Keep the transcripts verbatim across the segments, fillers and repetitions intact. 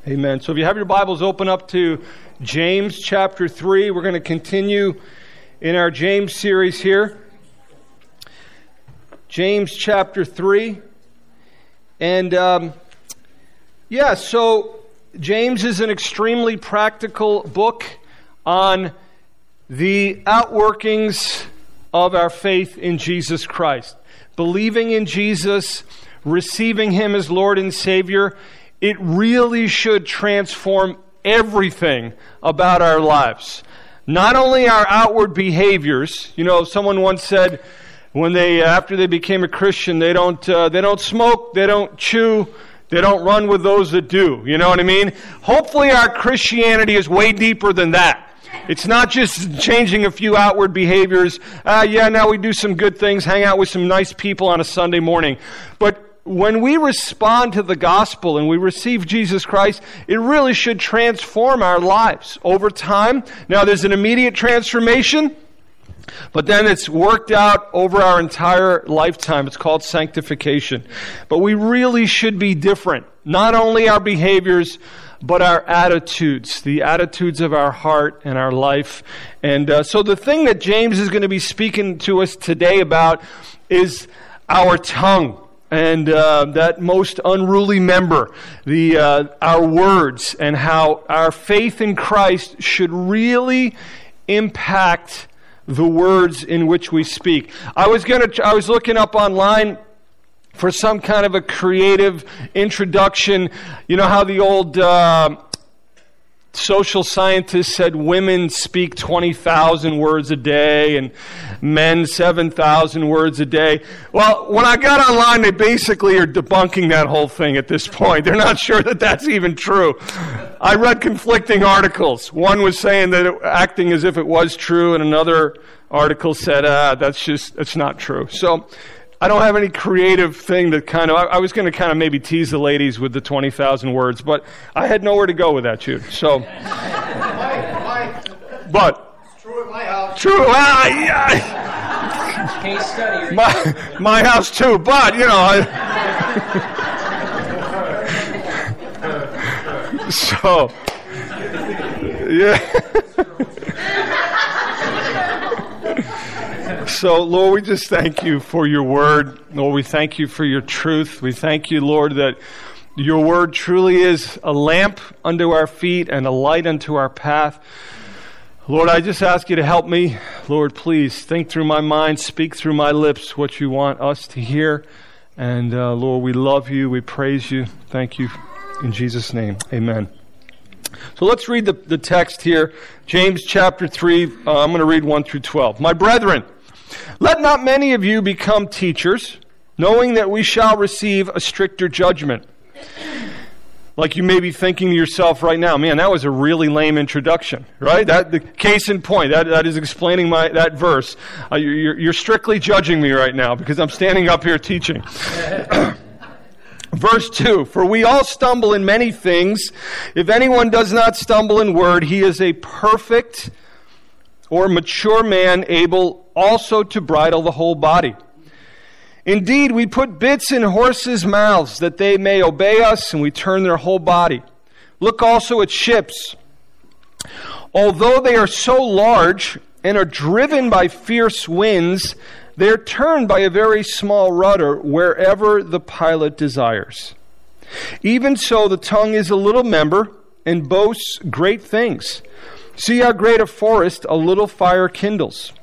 Amen. So if you have your Bibles, open up to James chapter three. We're going to continue in our James series here. James chapter three. And um, yeah, so James is an extremely practical book on the outworkings of our faith in Jesus Christ. Believing in Jesus, receiving Him as Lord and Savior, it really should transform everything about our lives. Not only our outward behaviors. You know, someone once said, when they after they became a Christian, they don't uh, they don't smoke, they don't chew, they don't run with those that do. You know what I mean? Hopefully, our Christianity is way deeper than that. It's not just changing a few outward behaviors. Uh, yeah, now we do some good things, hang out with some nice people on a Sunday morning, but when we respond to the gospel and we receive Jesus Christ, it really should transform our lives over time. Now, there's an immediate transformation, but then it's worked out over our entire lifetime. It's called sanctification. But we really should be different. Not only our behaviors, but our attitudes, the attitudes of our heart and our life. And uh, so the thing that James is going to be speaking to us today about is our tongue. And uh, that most unruly member, the uh, our words, and how our faith in Christ should really impact the words in which we speak. I was gonna, I was looking up online for some kind of a creative introduction. You know how the old uh, social scientists said women speak twenty thousand words a day and men seven thousand words a day. Well, when I got online, they basically are debunking that whole thing at this point. They're not sure that that's even true. I read conflicting articles. One was saying that it, acting as if it was true, and another article said, ah, that's just, it's not true. So I don't have any creative thing that kind of, I, I was going to kind of maybe tease the ladies with the twenty thousand words, but I had nowhere to go with that, Jude. So, but, True at my house. True, well, yeah. Case study. My, my house too, but, you know. I, so, yeah. So, Lord, we just thank you for your word. Lord, we thank you for your truth. We thank you, Lord, that your word truly is a lamp unto our feet and a light unto our path. Lord, I just ask you to help me. Lord, please think through my mind, speak through my lips what you want us to hear. And uh, Lord, we love you. We praise you. Thank you. In Jesus' name, amen. So let's read the, the text here. James chapter three, uh, I'm going to read one through twelve. My brethren, let not many of you become teachers, knowing that we shall receive a stricter judgment. Like you may be thinking to yourself right now, man, that was a really lame introduction, right? That the case in point, that, that is explaining my that verse. Uh, you're, you're strictly judging me right now because I'm standing up here teaching. Verse two, for we all stumble in many things. If anyone does not stumble in word, he is a perfect or mature man, able also to bridle the whole body. Indeed, we put bits in horses' mouths that they may obey us, and we turn their whole body. Look also at ships. Although they are so large and are driven by fierce winds, they are turned by a very small rudder wherever the pilot desires. Even so, the tongue is a little member and boasts great things. See how great a forest a little fire kindles.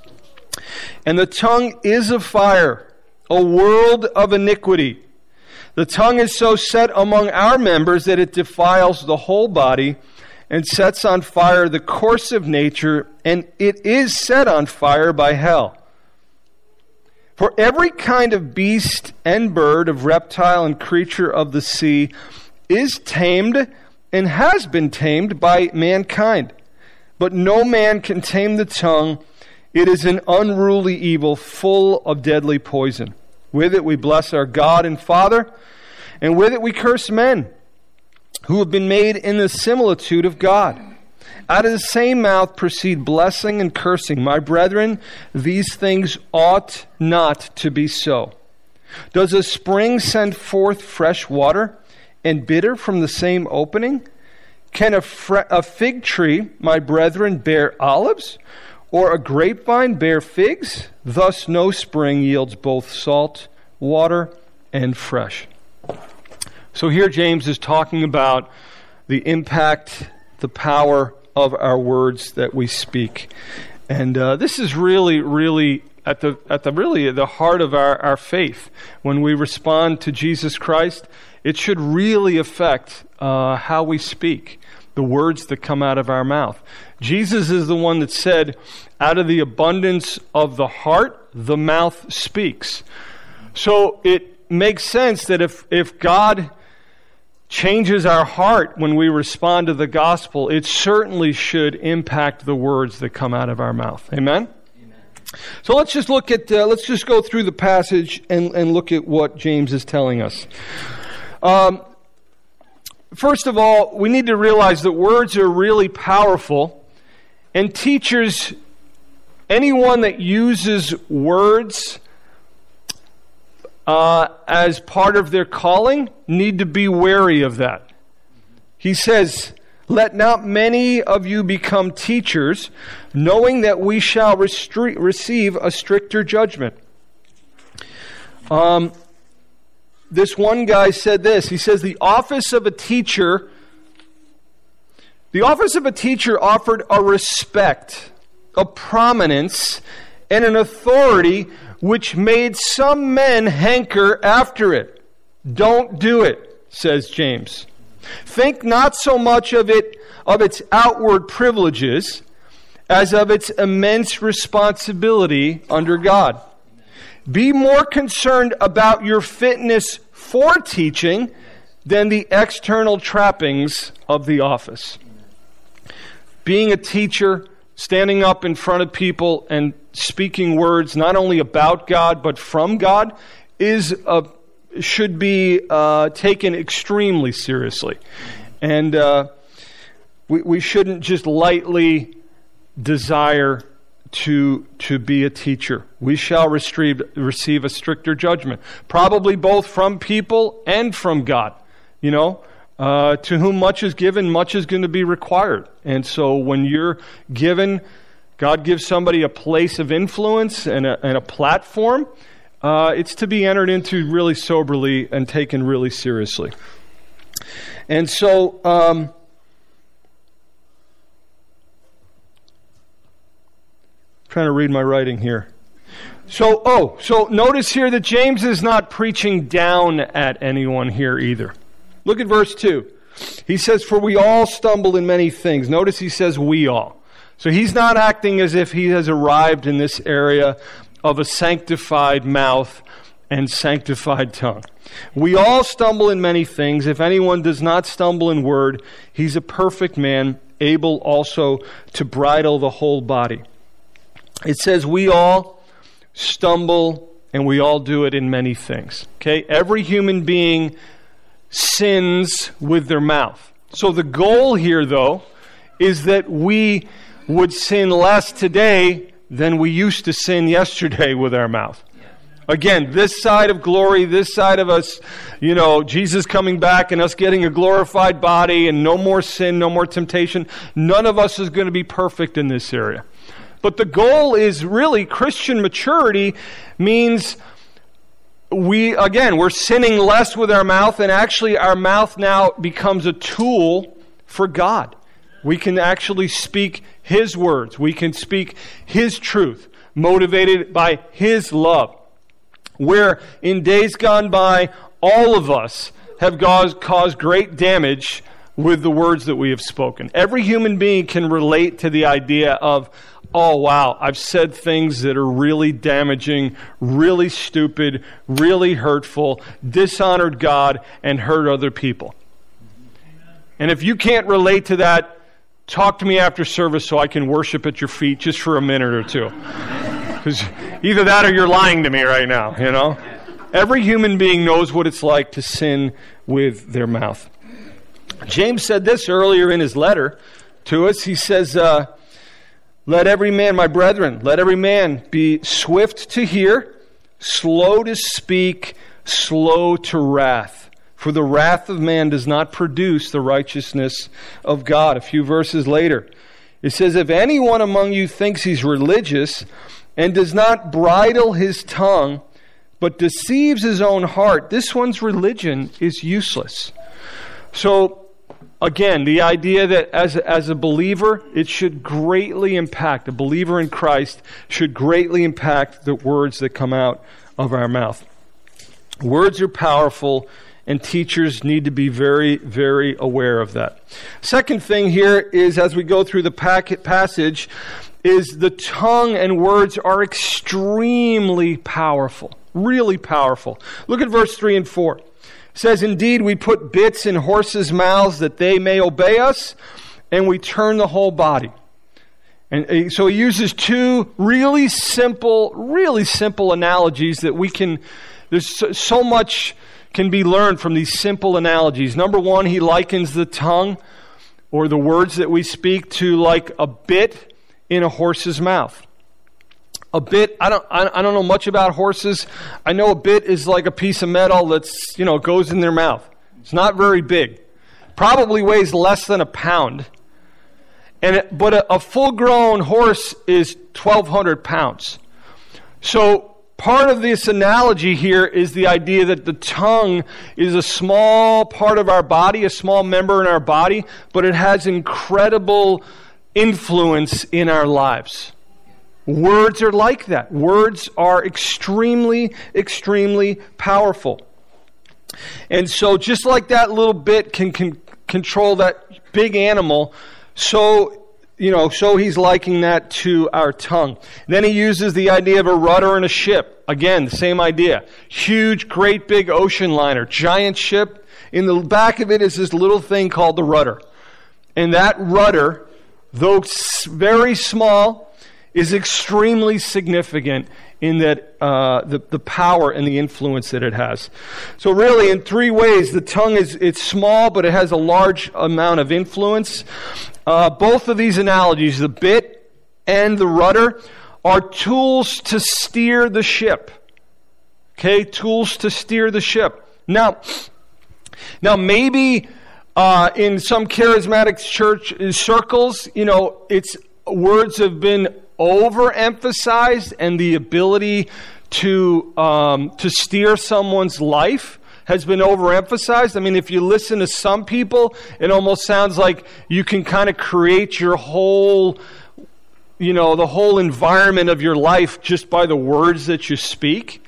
And the tongue is a fire, a world of iniquity. The tongue is so set among our members that it defiles the whole body and sets on fire the course of nature, and it is set on fire by hell. For every kind of beast and bird, of reptile and creature of the sea is tamed and has been tamed by mankind. But no man can tame the tongue. It is an unruly evil, full of deadly poison. With it we bless our God and Father, and with it we curse men who have been made in the similitude of God. Out of the same mouth proceed blessing and cursing. My brethren, these things ought not to be so. Does a spring send forth fresh water and bitter from the same opening? Can a, fr- a fig tree, my brethren, bear olives? Or a grapevine bear figs? Thus no spring yields both salt water and fresh. So here James is talking about the impact, the power of our words that we speak. And uh, this is really, really at the at the really the heart of our, our faith. When we respond to Jesus Christ, it should really affect uh, how we speak, the words that come out of our mouth. Jesus is the one that said, out of the abundance of the heart, the mouth speaks. So it makes sense that if, if God changes our heart when we respond to the gospel, it certainly should impact the words that come out of our mouth. Amen? Amen. So let's just look at, uh, let's just go through the passage and, and look at what James is telling us. Um, first of all, we need to realize that words are really powerful, and teachers, anyone that uses words Uh, as part of their calling, need to be wary of that. He says, let not many of you become teachers, knowing that we shall restre- receive a stricter judgment. Um, this one guy said this. He says, the office of a teacher, the office of a teacher offered a respect, a prominence, and an authority which made some men hanker after it. Don't do it, says James. Think not so much of it, of its outward privileges, as of its immense responsibility under God. Be more concerned about your fitness for teaching than the external trappings of the office. Being a teacher, standing up in front of people and speaking words not only about God but from God is a, should be uh, taken extremely seriously. And uh, we, we shouldn't just lightly desire to, to be a teacher. We shall receive, receive a stricter judgment, probably both from people and from God. You know, Uh, to whom much is given, much is going to be required. And so when you're given, God gives somebody a place of influence and a, and a platform, uh, it's to be entered into really soberly and taken really seriously. And so, um, trying to read my writing here. So, oh, so notice here that James is not preaching down at anyone here either. Look at verse two. He says, for we all stumble in many things. Notice he says we all. So he's not acting as if he has arrived in this area of a sanctified mouth and sanctified tongue. We all stumble in many things. If anyone does not stumble in word, he's a perfect man, able also to bridle the whole body. It says we all stumble and we all do it in many things. Okay? Every human being sins with their mouth. So the goal here, though, is that we would sin less today than we used to sin yesterday with our mouth. Again, this side of glory, this side of us, you know, Jesus coming back and us getting a glorified body and no more sin, no more temptation. None of us is going to be perfect in this area. But the goal is really Christian maturity means we, again, we're sinning less with our mouth, and actually our mouth now becomes a tool for God. We can actually speak His words. We can speak His truth, motivated by His love. Where in days gone by, all of us have caused great damage with the words that we have spoken. Every human being can relate to the idea of, oh, wow, I've said things that are really damaging, really stupid, really hurtful, dishonored God, and hurt other people. And if you can't relate to that, talk to me after service so I can worship at your feet just for a minute or two. Because either that or you're lying to me right now, you know? Every human being knows what it's like to sin with their mouth. James said this earlier in his letter to us. He says, uh, let every man, my brethren, let every man be swift to hear, slow to speak, slow to wrath. For the wrath of man does not produce the righteousness of God. A few verses later, it says, if anyone among you thinks he's religious and does not bridle his tongue, but deceives his own heart, this one's religion is useless. So, again, the idea that as a, as a believer, it should greatly impact, a believer in Christ should greatly impact the words that come out of our mouth. Words are powerful, and teachers need to be very, very aware of that. Second thing here is, as we go through the packet passage, is the tongue and words are extremely powerful, really powerful. Look at verse three and four. It says, indeed, we put bits in horses' mouths that they may obey us, and we turn the whole body. And so he uses two really simple, really simple analogies that we can, there's so, so much can be learned from these simple analogies. Number one, he likens the tongue or the words that we speak to like a bit in a horse's mouth. A bit, I don't I don't know much about horses. I know a bit is like a piece of metal that's, you know, goes in their mouth. It's not very big. Probably weighs less than a pound. And it, but a, a full-grown horse is twelve hundred pounds. So part of this analogy here is the idea that the tongue is a small part of our body, a small member in our body, but it has incredible influence in our lives. Words are like that. Words are extremely, extremely powerful. And so just like that little bit can, can control that big animal, so You know, so he's likening that to our tongue. Then he uses the idea of a rudder in a ship. Again, the same idea. Huge, great big ocean liner, giant ship. In the back of it is this little thing called the rudder. And that rudder, though very small, is extremely significant in that uh, the, the power and the influence that it has. So really, in three ways, the tongue is it's small, but it has a large amount of influence. Uh, both of these analogies, the bit and the rudder, are tools to steer the ship. Okay, tools to steer the ship. Now, now maybe uh, in some charismatic church circles, you know, it's words have been overemphasized, and the ability to um, to steer someone's life has been overemphasized. I mean, if you listen to some people, it almost sounds like you can kind of create your whole, you know, the whole environment of your life just by the words that you speak.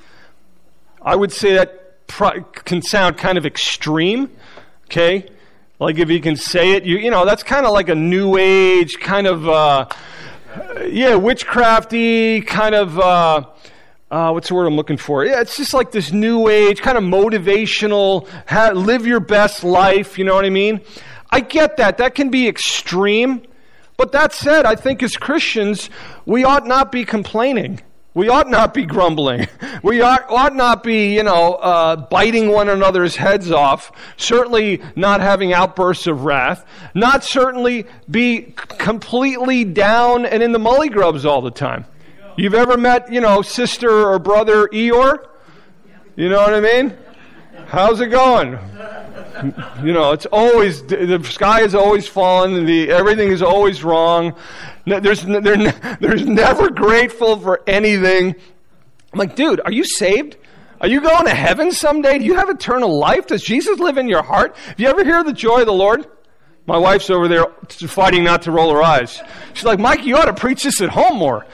I would say that pro- can sound kind of extreme, okay? Like if you can say it, you you know, that's kind of like a new age kind of, uh, yeah, witchcrafty kind of, uh, Uh, what's the word I'm looking for? Yeah, it's just like this new age, kind of motivational, ha- live your best life, you know what I mean? I get that. That can be extreme. But that said, I think as Christians, we ought not be complaining. We ought not be grumbling. We ought, ought not be, you know, uh, biting one another's heads off. Certainly not having outbursts of wrath. Not certainly be completely down and in the mully grubs all the time. You've ever met, you know, sister or brother Eeyore? You know what I mean? How's it going? You know, it's always, the sky is always falling, the everything is always wrong. There's, there's never grateful for anything. I'm like, dude, are you saved? Are you going to heaven someday? Do you have eternal life? Does Jesus live in your heart? Have you ever heard the joy of the Lord? My wife's over there fighting not to roll her eyes. She's like, Mike, you ought to preach this at home more.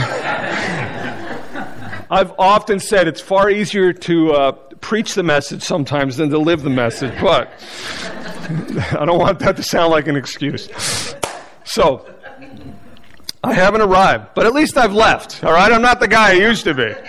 I've often said it's far easier to uh, preach the message sometimes than to live the message, but I don't want that to sound like an excuse. So, I haven't arrived, but at least I've left, all right? I'm not the guy I used to be.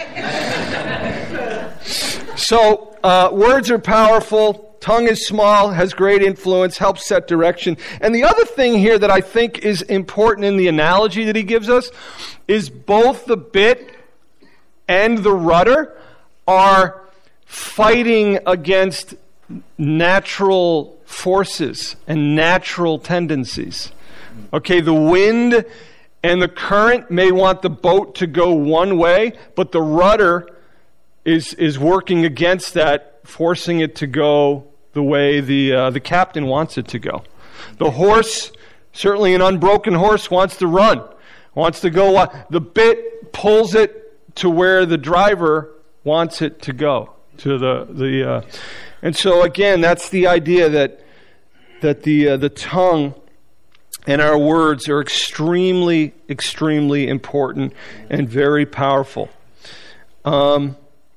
So, uh, words are powerful. Tongue is small, has great influence, helps set direction. And the other thing here that I think is important in the analogy that he gives us is both the bit and the rudder are fighting against natural forces and natural tendencies. Okay, the wind and the current may want the boat to go one way, but the rudder is, is working against that, forcing it to go the way the uh, the captain wants it to go. The horse, certainly an unbroken horse, wants to run, wants to go. The bit pulls it to where the driver wants it to go. To the the, uh, and so again, that's the idea that that the uh, the tongue and our words are extremely, extremely important and very powerful. Um,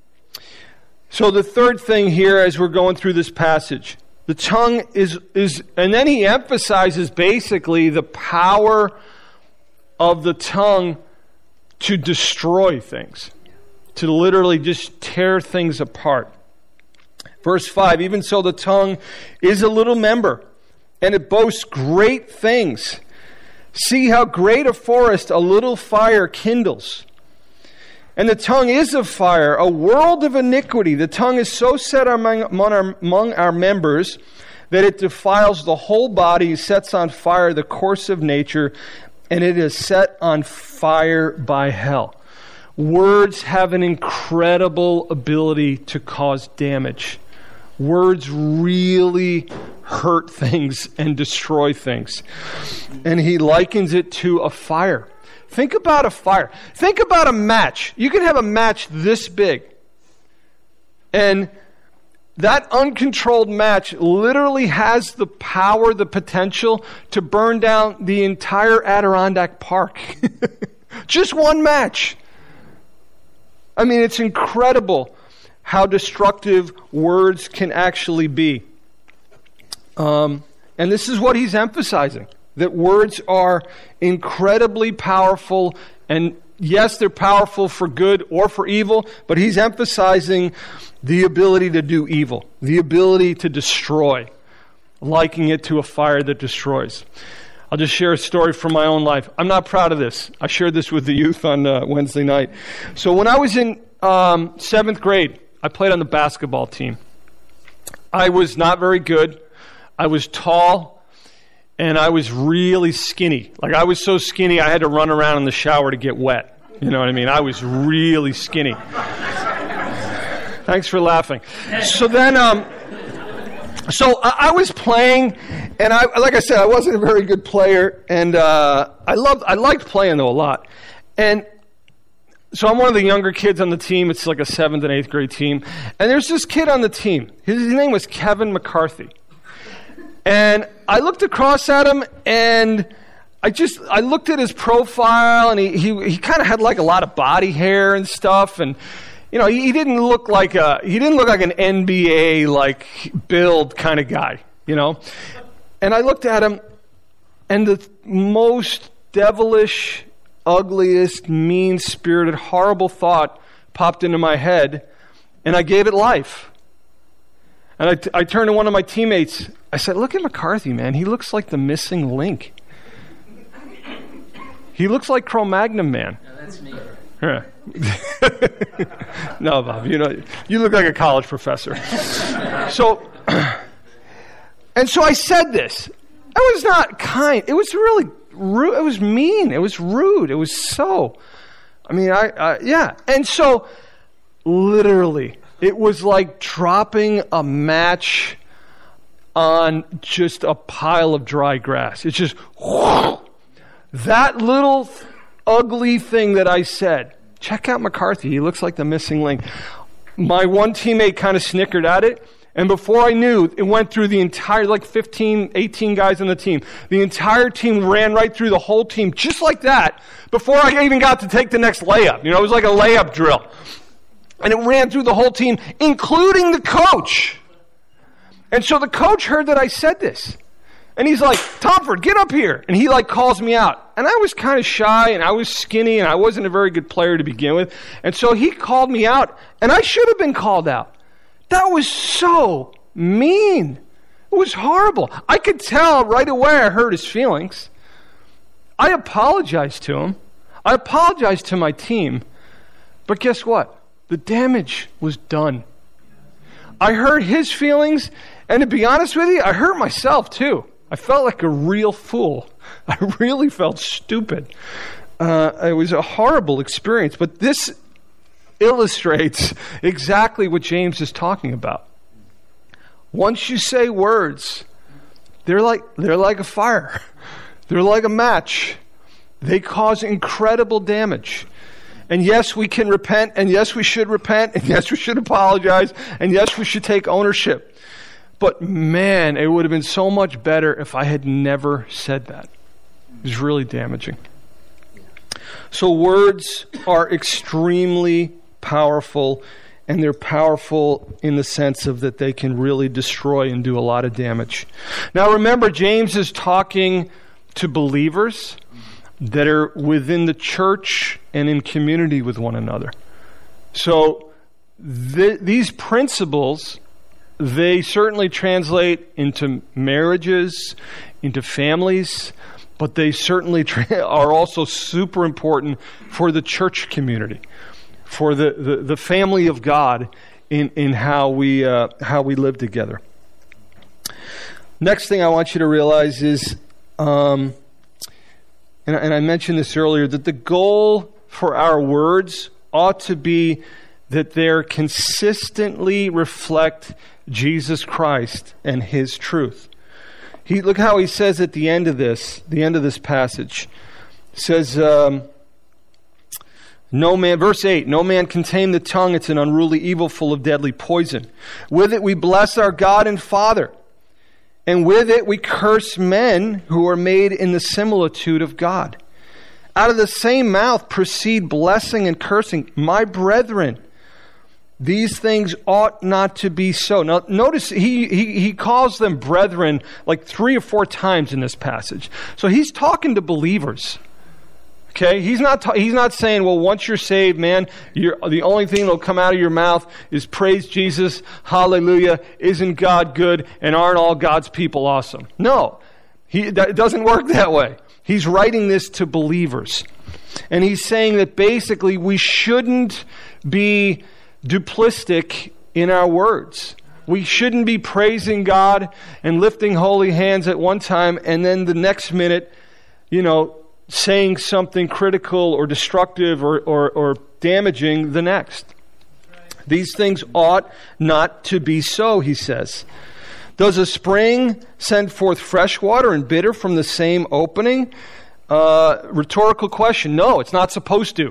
so the third thing here, as we're going through this passage, the tongue is is, and then he emphasizes basically the power of the tongue to destroy things, to literally just tear things apart. Verse five, even so the tongue is a little member, and it boasts great things. See how great a forest a little fire kindles. And the tongue is a fire, a world of iniquity. The tongue is so set among, among, our, among our members that it defiles the whole body, sets on fire the course of nature, and it is set on fire by hell. Words have an incredible ability to cause damage. Words really hurt things and destroy things. And he likens it to a fire. Think about a fire. Think about a match. You can have a match this big. And that uncontrolled match literally has the power, the potential to burn down the entire Adirondack Park. Just one match. I mean, it's incredible how destructive words can actually be. Um, and this is what he's emphasizing, that words are incredibly powerful, and yes, they're powerful for good or for evil, but he's emphasizing the ability to do evil, the ability to destroy, likening it to a fire that destroys. I'll just share a story from my own life. I'm not proud of this. I shared this with the youth on uh, Wednesday night. So when I was in um, seventh grade, I played on the basketball team. I was not very good. I was tall, and I was really skinny. Like, I was so skinny, I had to run around in the shower to get wet. You know what I mean? I was really skinny. Thanks for laughing. So then, um, so I, I was playing, and I, like I said, I wasn't a very good player, and uh, I loved, I liked playing though a lot. And so I'm one of the younger kids on the team. It's like a seventh and eighth grade team, and there's this kid on the team. His, his name was Kevin McCarthy, and I looked across at him, and I just I looked at his profile, and he he, he kind of had like a lot of body hair and stuff, and you know, he, he didn't look like a he didn't look like an N B A like build kind of guy, you know. And I looked at him, and the most devilish, ugliest, mean-spirited, horrible thought popped into my head, and I gave it life. And I, t- I turned to one of my teammates. I said, "Look at McCarthy, man. He looks like the missing link. He looks like Cro-Magnon Man." No, that's me. Yeah. No, Bob, you know, you look like a college professor. So, and so I said this. I was not kind. It was really rude. It was mean. It was rude. It was so. I mean, I, I yeah. And so, literally, it was like dropping a match on just a pile of dry grass. It's just whoosh, that little ugly thing that I said. Check out McCarthy. He looks like the missing link. My one teammate kind of snickered at it. And before I knew, it went through the entire, like fifteen, eighteen guys on the team. The entire team ran right through the whole team, just like that, before I even got to take the next layup. You know, it was like a layup drill. And it ran through the whole team, including the coach. And so the coach heard that I said this. And he's like, "Tomford, get up here." And he like calls me out. And I was kind of shy, and I was skinny, and I wasn't a very good player to begin with. And so he called me out, and I should have been called out. That was so mean. It was horrible. I could tell right away I hurt his feelings. I apologized to him. I apologized to my team. But guess what? The damage was done. I hurt his feelings, and to be honest with you, I hurt myself too. I felt like a real fool. I really felt stupid. Uh, it was a horrible experience, but this illustrates exactly what James is talking about. Once you say words, they're like they're like a fire. They're like a match. They cause incredible damage. And yes, we can repent, and yes, we should repent, and yes, we should apologize, and yes, we should take ownership. But man, it would have been so much better if I had never said that. It was really damaging. So words are extremely powerful, and they're powerful in the sense of that they can really destroy and do a lot of damage. Now remember, James is talking to believers that are within the church and in community with one another. So th- these principles, they certainly translate into marriages, into families, but they certainly tra- are also super important for the church community, for the, the, the family of God in, in how we uh, how we live together. Next thing I want you to realize is, um, and, and I mentioned this earlier, that the goal for our words ought to be that they're consistently reflect Jesus Christ and His truth. He, look how he says at the end of this, the end of this passage. He says, um, no man, verse eight, no man can tame the tongue. It's an unruly evil full of deadly poison. With it we bless our God and Father. And with it we curse men who are made in the similitude of God. Out of the same mouth proceed blessing and cursing. My brethren, these things ought not to be so. Now, notice he, he, he calls them brethren like three or four times in this passage. So he's talking to believers. Okay? He's not ta- he's not saying, well, once you're saved, man, you're, the only thing that will come out of your mouth is praise Jesus, hallelujah, isn't God good, and aren't all God's people awesome? No. He, that, it doesn't work that way. He's writing this to believers. And he's saying that basically we shouldn't be duplistic in our words. We shouldn't be praising God and lifting holy hands at one time and then the next minute, you know, saying something critical or destructive or, or, or damaging the next. These things ought not to be so, he says. Does a spring send forth fresh water and bitter from the same opening? Uh, rhetorical question. No, it's not supposed to.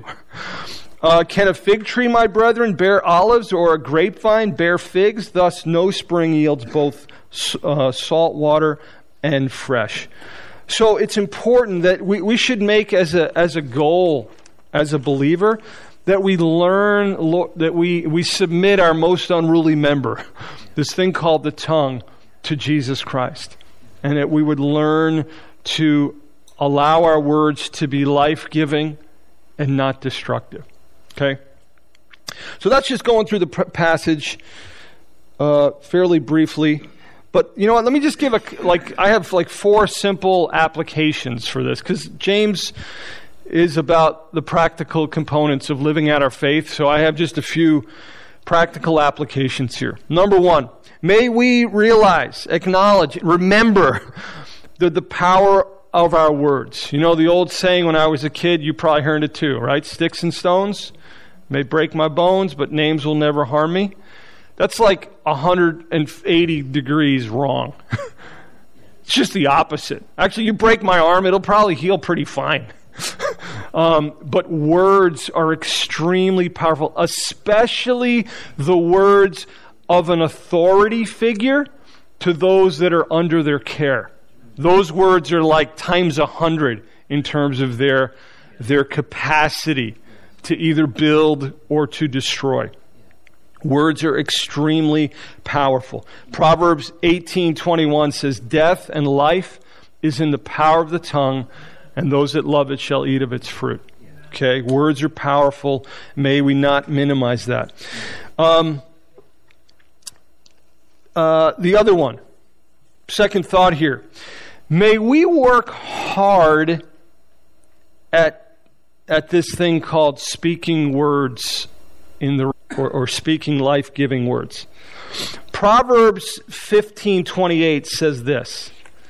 Uh, can a fig tree, my brethren, bear olives, or a grapevine bear figs? Thus no spring yields both uh, salt water and fresh. So it's important that we, we should make as a as a goal, as a believer, that we learn, that we, we submit our most unruly member, this thing called the tongue, to Jesus Christ. And that we would learn to allow our words to be life-giving and not destructive. Okay? So that's just going through the passage uh, fairly briefly. But you know what? Let me just give a, like, I have like four simple applications for this, because James is about the practical components of living out our faith. So I have just a few practical applications here. Number one, may we realize, acknowledge, remember the, the power of our words. You know the old saying when I was a kid, you probably heard it too, right? Sticks and stones may break my bones, but names will never harm me. That's like one hundred eighty degrees wrong. It's just the opposite. Actually, you break my arm, it'll probably heal pretty fine. um, but words are extremely powerful, especially the words of an authority figure to those that are under their care. Those words are like times a hundred in terms of their, their capacity to either build or to destroy. Words are extremely powerful. Proverbs eighteen twenty-one says, death and life is in the power of the tongue, and those that love it shall eat of its fruit. Okay, words are powerful. May we not minimize that. Um, uh, the other one, second thought here. May we work hard at at this thing called speaking words in the or, or speaking life-giving words. Proverbs fifteen twenty-eight says this.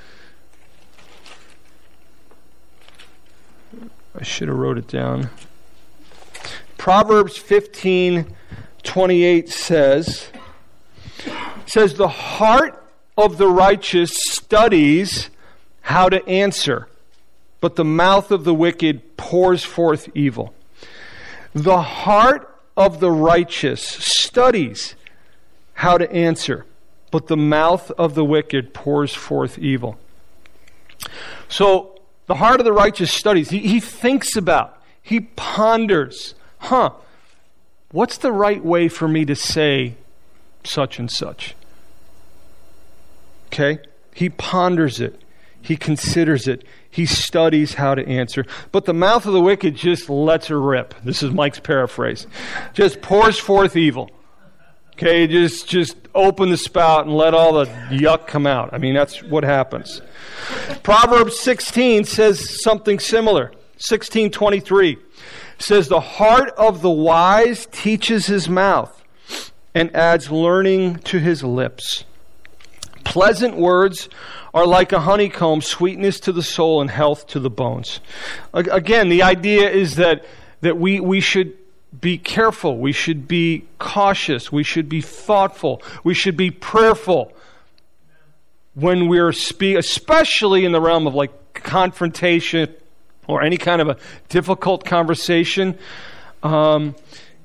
I should have wrote it down. Proverbs fifteen twenty-eight says, says, the heart of the righteous studies how to answer, but the mouth of the wicked pours forth evil. The heart of the righteous studies how to answer, but the mouth of the wicked pours forth evil. So, the heart of the righteous studies. He, he thinks about, he ponders, huh, what's the right way for me to say such and such? Okay? He ponders it. He considers it. He studies how to answer. But the mouth of the wicked just lets her rip. This is Mike's paraphrase. Just pours forth evil. Okay, just, just open the spout and let all the yuck come out. I mean, that's what happens. Proverbs sixteen says something similar. sixteen twenty-three says, the heart of the wise teaches his mouth and adds learning to his lips. Pleasant words are like a honeycomb, sweetness to the soul and health to the bones. Again, the idea is that, that we, we should be careful. We should be cautious. We should be thoughtful. We should be prayerful when we're speaking, especially in the realm of like confrontation or any kind of a difficult conversation. Um,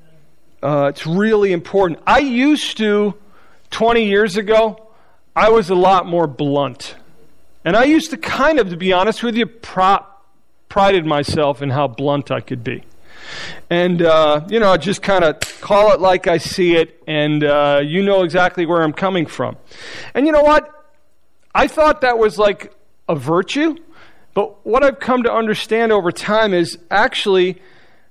uh, it's really important. I used to, twenty years ago, I was a lot more blunt. And I used to kind of, to be honest with you, pro- prided myself in how blunt I could be. And, uh, you know, just kind of call it like I see it, and uh, you know exactly where I'm coming from. And you know what? I thought that was like a virtue, but what I've come to understand over time is actually,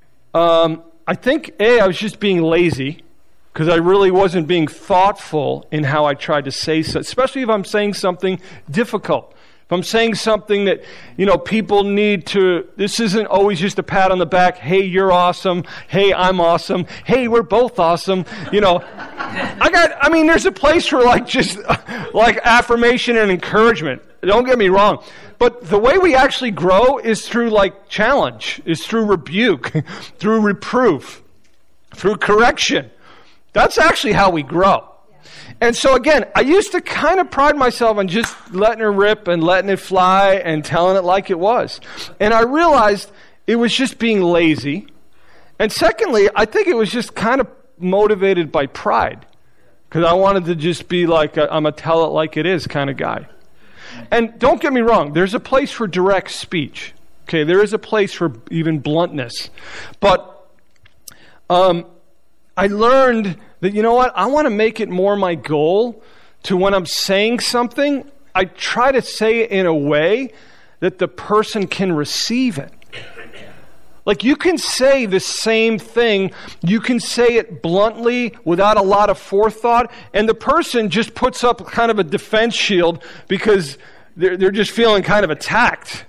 um, I think, A, I was just being lazy, because I really wasn't being thoughtful in how I tried to say so, especially if I'm saying something difficult. If I'm saying something that, you know, people need to, this isn't always just a pat on the back, hey, you're awesome, hey, I'm awesome, hey, we're both awesome, you know. I got, I mean, there's a place for like just like affirmation and encouragement. Don't get me wrong. But the way we actually grow is through like challenge, is through rebuke, through reproof, through correction. That's actually how we grow. And so again, I used to kind of pride myself on just letting her rip and letting it fly and telling it like it was. And I realized it was just being lazy. And secondly, I think it was just kind of motivated by pride. Because I wanted to just be like, a, I'm a tell it like it is kind of guy. And don't get me wrong, there's a place for direct speech. Okay, there is a place for even bluntness. But um, I learned that, you know what, I want to make it more my goal to when I'm saying something, I try to say it in a way that the person can receive it. Like you can say the same thing, you can say it bluntly without a lot of forethought, and the person just puts up kind of a defense shield because they're, they're just feeling kind of attacked.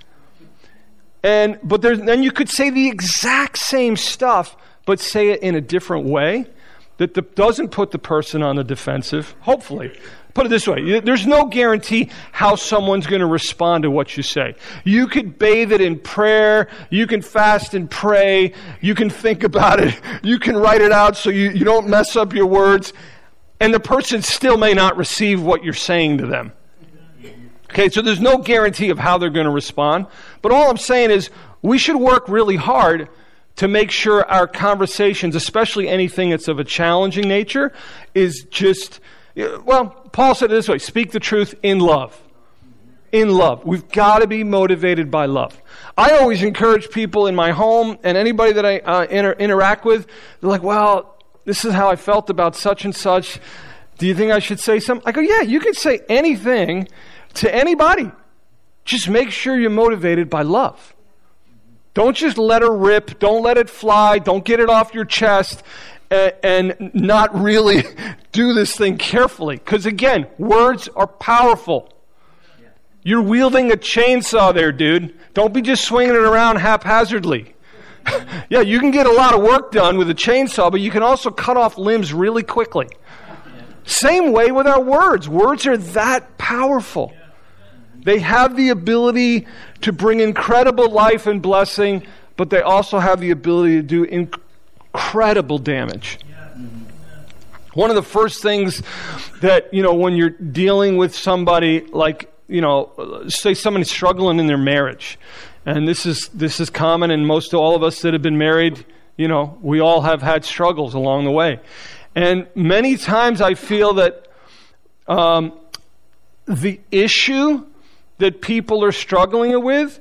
And but there's, then you could say the exact same stuff, but say it in a different way that the, doesn't put the person on the defensive, hopefully. Put it this way, there's no guarantee how someone's going to respond to what you say. You could bathe it in prayer, you can fast and pray, you can think about it, you can write it out so you, you don't mess up your words, and the person still may not receive what you're saying to them. Okay, so there's no guarantee of how they're going to respond, but all I'm saying is we should work really hard to make sure our conversations, especially anything that's of a challenging nature, is just, well, Paul said it this way, speak the truth in love. In love. We've got to be motivated by love. I always encourage people in my home and anybody that I uh, inter- interact with, they're like, well, this is how I felt about such and such. Do you think I should say something? I go, yeah, you can say anything to anybody. Just make sure you're motivated by love. Don't just let her rip. Don't let it fly. Don't get it off your chest and, and not really do this thing carefully. Because again, words are powerful. You're wielding a chainsaw there, dude. Don't be just swinging it around haphazardly. Yeah, you can get a lot of work done with a chainsaw, but you can also cut off limbs really quickly. Same way with our words. Words are that powerful. They have the ability to bring incredible life and blessing, but they also have the ability to do incredible damage. One of the first things that, you know, when you're dealing with somebody like, you know, say somebody's struggling in their marriage, and this is this is common, and most of all of us that have been married, you know, we all have had struggles along the way. And many times I feel that um, the issue that people are struggling with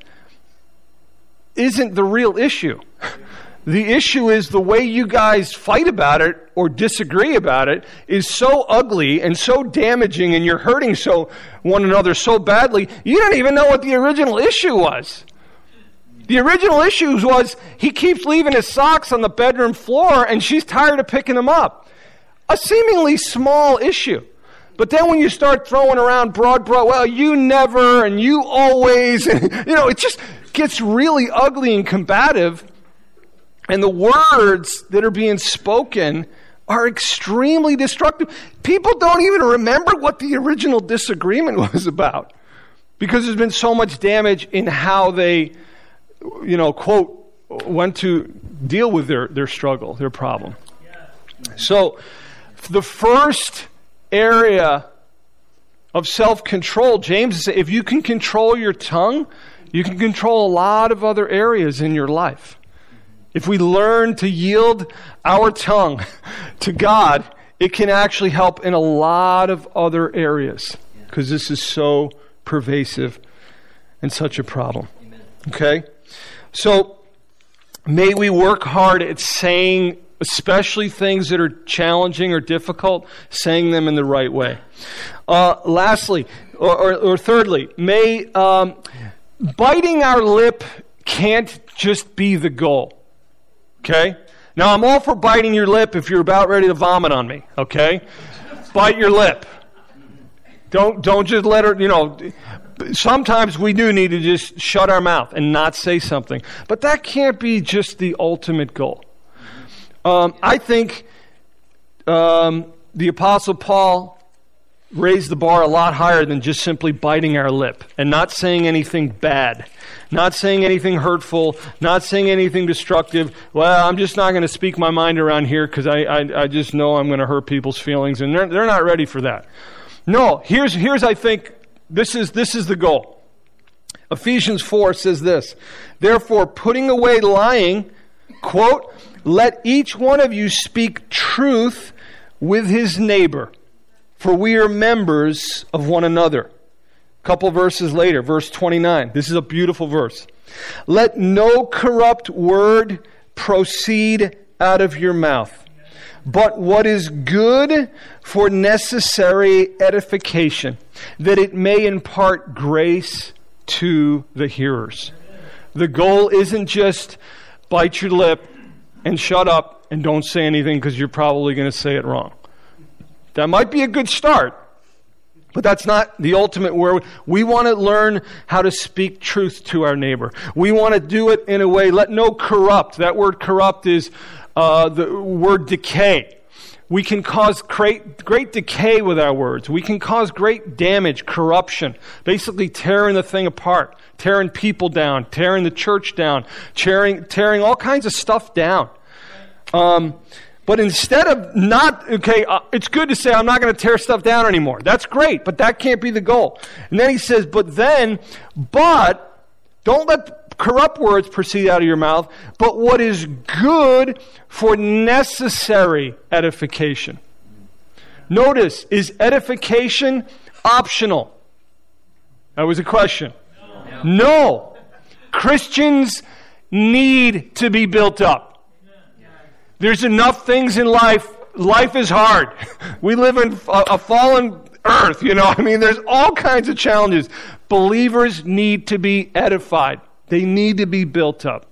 isn't the real issue. The issue is the way you guys fight about it or disagree about it is so ugly and so damaging, and you're hurting so one another so badly, you don't even know what the original issue was. The original issue was he keeps leaving his socks on the bedroom floor and she's tired of picking them up. A seemingly small issue. But then when you start throwing around broad, broad, well, you never and you always, and, you know, it just gets really ugly and combative. And the words that are being spoken are extremely destructive. People don't even remember what the original disagreement was about because there's been so much damage in how they, you know, quote, went to deal with their, their struggle, their problem. So the first area of self-control, James says, if you can control your tongue, you can control a lot of other areas in your life. If we learn to yield our tongue to God, it can actually help in a lot of other areas because this is so pervasive and such a problem. Okay? So, may we work hard at saying, especially things that are challenging or difficult, saying them in the right way. Uh, lastly, or, or, or thirdly, may um, biting our lip can't just be the goal. Okay? Now, I'm all for biting your lip if you're about ready to vomit on me. Okay? Bite your lip. Don't don't just let her, you know, sometimes we do need to just shut our mouth and not say something. But that can't be just the ultimate goal. Um, I think um, the Apostle Paul raised the bar a lot higher than just simply biting our lip and not saying anything bad, not saying anything hurtful, not saying anything destructive. Well, I'm just not going to speak my mind around here because I, I I just know I'm going to hurt people's feelings, and they're they're not ready for that. No, here's here's I think this is this is the goal. Ephesians four says this: therefore, putting away lying, quote, let each one of you speak truth with his neighbor, for we are members of one another. A couple verses later, verse twenty-nine. This is a beautiful verse. Let no corrupt word proceed out of your mouth, but what is good for necessary edification, that it may impart grace to the hearers. The goal isn't just bite your lip and shut up and don't say anything because you're probably going to say it wrong. That might be a good start, but that's not the ultimate where we, we want to learn how to speak truth to our neighbor. We want to do it in a way, let no corrupt. That word corrupt is uh, the word decay. We can cause great, great decay with our words. We can cause great damage, corruption, basically tearing the thing apart, tearing people down, tearing the church down, tearing, tearing all kinds of stuff down. Um, but instead of not, okay, uh, it's good to say I'm not going to tear stuff down anymore. That's great, but that can't be the goal. And then he says, but then, but don't let corrupt words proceed out of your mouth, but what is good for necessary edification. Notice, is edification optional? That was a question. No. No. Christians need to be built up. There's enough things in life. Life is hard. We live in a, a fallen earth, you know. I mean, there's all kinds of challenges. Believers need to be edified. They need to be built up.